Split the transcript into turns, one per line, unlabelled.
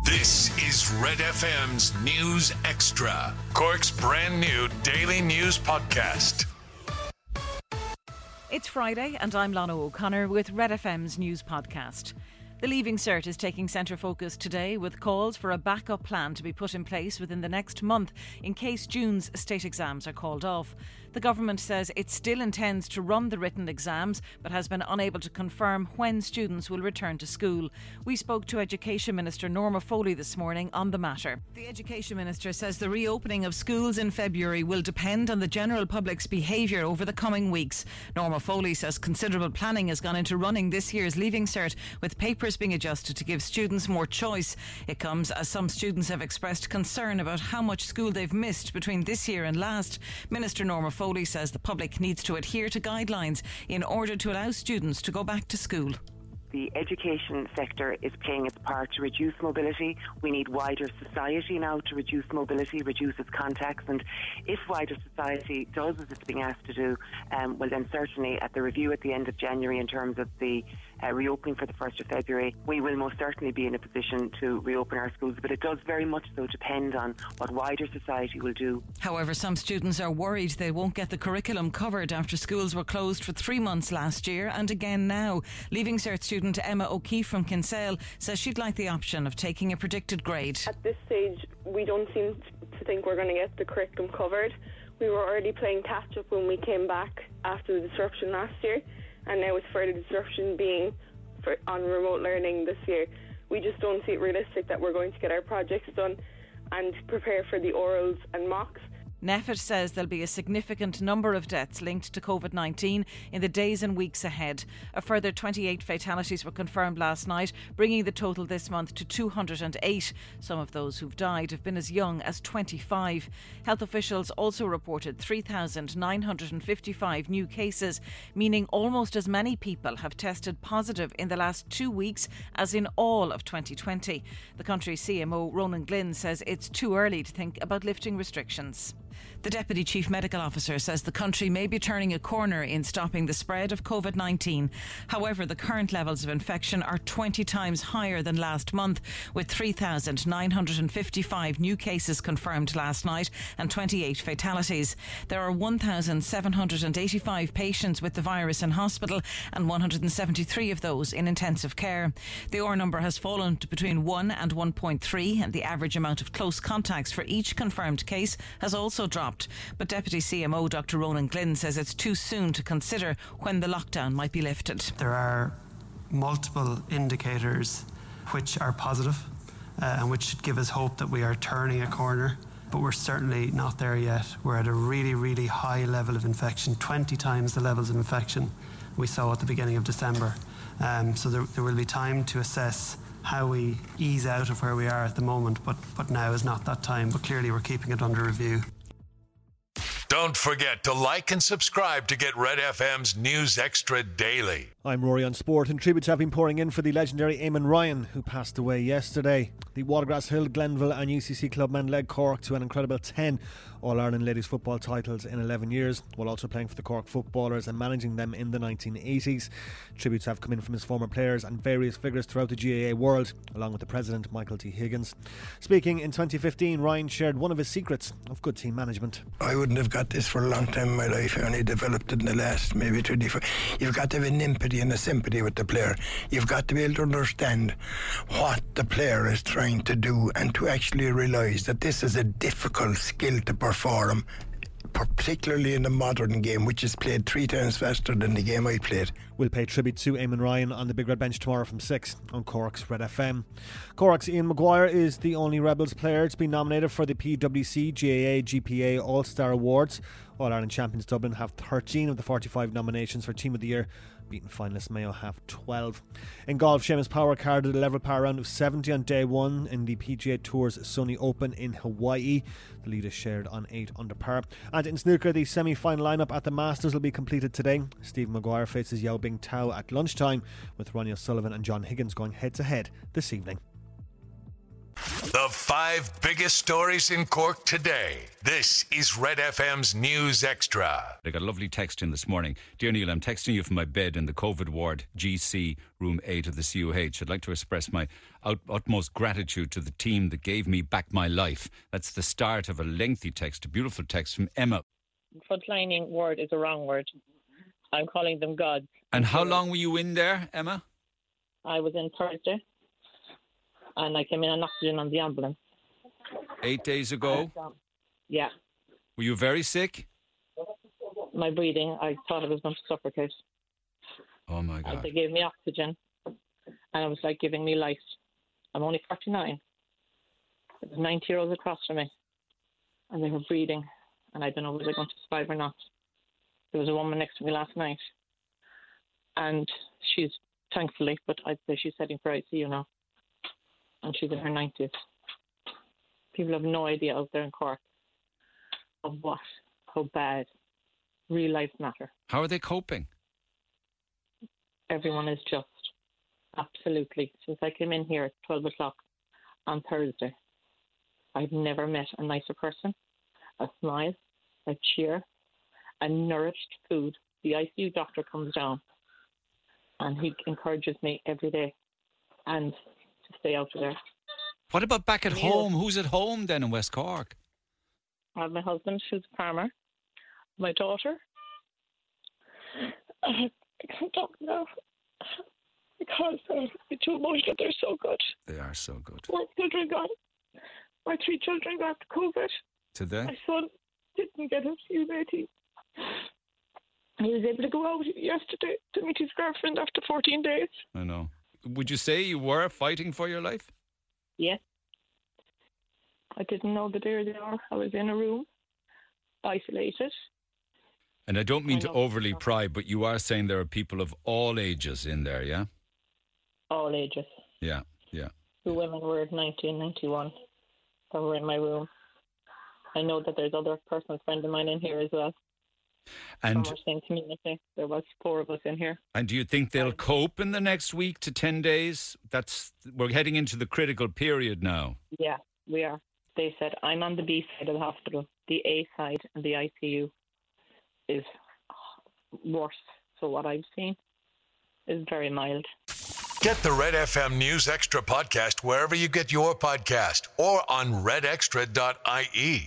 This is Red FM's News Extra, Cork's brand new daily news podcast.
It's Friday and I'm Lana O'Connor with Red FM's News Podcast. The Leaving Cert is taking centre focus today with calls for a backup plan to be put in place within the next month in case June's state exams are called off. The government says it still intends to run the written exams but has been unable to confirm when students will return to school. We spoke to Education Minister Norma Foley this morning on the matter. The Education Minister says the reopening of schools in February will depend on the general public's behaviour over the coming weeks. Norma Foley says considerable planning has gone into running this year's Leaving Cert, with papers being adjusted to give students more choice. It comes as some students have expressed concern about how much school they've missed between this year and last. Minister Norma Foley says the public needs to adhere to guidelines in order to allow students to go back to school.
The education sector is playing its part to reduce mobility. We need wider society now to reduce mobility, reduce its contacts, and if wider society does as it's being asked to do, well then certainly at the review at the end of January in terms of the reopening for the 1st of February, we will most certainly be in a position to reopen our schools, but it does very much so depend on what wider society will do.
However, some students are worried they won't get the curriculum covered after schools were closed for 3 months last year and again now. Leaving Cert student Emma O'Keefe from Kinsale says she'd like the option of taking a predicted grade.
At this stage, we don't seem to think we're going to get the curriculum covered. We were already playing catch-up when we came back after the disruption last year, and now with further disruption being on remote learning this year, we just don't see it realistic that we're going to get our projects done and prepare for the orals and mocks.
NPHET says there'll be a significant number of deaths linked to COVID-19 in the days and weeks ahead. A further 28 fatalities were confirmed last night, bringing the total this month to 208. Some of those who've died have been as young as 25. Health officials also reported 3,955 new cases, meaning almost as many people have tested positive in the last 2 weeks as in all of 2020. The country's CMO, Ronan Glynn, says it's too early to think about lifting restrictions. The Deputy Chief Medical Officer says the country may be turning a corner in stopping the spread of COVID-19. However, the current levels of infection are 20 times higher than last month, with 3,955 new cases confirmed last night and 28 fatalities. There are 1,785 patients with the virus in hospital and 173 of those in intensive care. The R number has fallen to between 1 and 1.3, and the average amount of close contacts for each confirmed case has also dropped. But Deputy CMO Dr. Ronan Glynn says it's too soon to consider when the lockdown might be lifted.
There are multiple indicators which are positive and which should give us hope that we are turning a corner, but we're certainly not there yet. We're at a really, really high level of infection, 20 times the levels of infection we saw at the beginning of December. So there will be time to assess how we ease out of where we are at the moment, but now is not that time. But clearly we're keeping it under review.
Don't forget to like and subscribe to get Red FM's News Extra daily.
I'm Rory on Sport, and tributes have been pouring in for the legendary Eamon Ryan, who passed away yesterday. The Watergrass Hill, Glenville and UCC clubmen led Cork to an incredible 10 All-Ireland ladies football titles in 11 years, while also playing for the Cork footballers and managing them in the 1980s. Tributes have come in from his former players and various figures throughout the GAA world, along with the president, Michael T. Higgins. Speaking in 2015, Ryan shared one of his secrets of good team management.
I wouldn't have got this for a long time in my life. I only developed it in the last maybe 24. You've got to have an empathy and a sympathy with the player. You've got to be able to understand what the player is trying to do and to actually realise that this is a difficult skill to perform, particularly in the modern game, which is played 3 times faster than the game I played.
We'll pay tribute to Eamon Ryan on the Big Red Bench tomorrow from 6 on Cork's Red FM. Cork's Ian Maguire is the only Rebels player to be nominated for the PwC GAA GPA All-Star Awards. All-Ireland champions Dublin have 13 of the 45 nominations for Team of the Year, beating finalists Mayo have 12. In golf, Seamus Power carded a level par round of 70 on day 1 in the PGA Tour's Sunny Open in Hawaii. The lead is shared on 8 under par. And in snooker, the semi-final lineup at the Masters will be completed today. Stephen Maguire faces Yao Bing Tao at lunchtime, with Ronnie O'Sullivan and John Higgins going head-to-head this evening.
The 5 biggest stories in Cork today. This is Red FM's News Extra.
I got a lovely text in this morning. Dear Neil, I'm texting you from my bed in the COVID ward, GC, room 8 of the CUH. I'd like to express my utmost gratitude to the team that gave me back my life. That's the start of a lengthy text, a beautiful text from Emma.
Frontlining word is a wrong word. I'm calling them gods.
And how long were you in there, Emma?
I was in Thursday, and I came in on oxygen on the ambulance.
8 days ago?
Yeah.
Were you very sick?
My breathing, I thought I was going to suffocate.
Oh, my God.
They gave me oxygen, and it was like giving me life. I'm only 49. There was 90-year-olds across from me, and they were breathing, and I don't know whether they're going to survive or not. There was a woman next to me last night, and she's, thankfully, but I'd say she's heading for ICU now, and she's in her 90s. People have no idea out there in Cork of how bad real lives matter.
How are they coping?
Everyone is just, absolutely. Since I came in here at 12 o'clock on Thursday, I've never met a nicer person, a smile, a cheer, a nourished food. The ICU doctor comes down and he encourages me every day and to stay out of there.
What about back at home? Who's at home then in West Cork?
I have my husband, who's a farmer, my daughter. I can't talk now because it's too emotional. They're so good.
They are so good.
My 3 children got COVID.
Did they?
My son didn't get it. He was 18. He was able to go out yesterday to meet his girlfriend after 14 days.
I know. Would you say you were fighting for your life?
Yes. I didn't know that they were there. I was in a room, isolated.
And I don't mean to overly pry, but you are saying there are people of all ages in there, yeah?
All ages.
Yeah, yeah.
2 women were 90 and 91 that were in my room. I know that there's other personal friends of mine in here as well.
And
from our same community. There was 4 of us in here.
And do you think they'll cope in the next week to 10 days? We're heading into the critical period now.
Yeah, we are. They said, I'm on the B side of the hospital. The A side and the ICU is worse. So what I've seen is very mild.
Get the Red FM News Extra podcast wherever you get your podcast or on redextra.ie.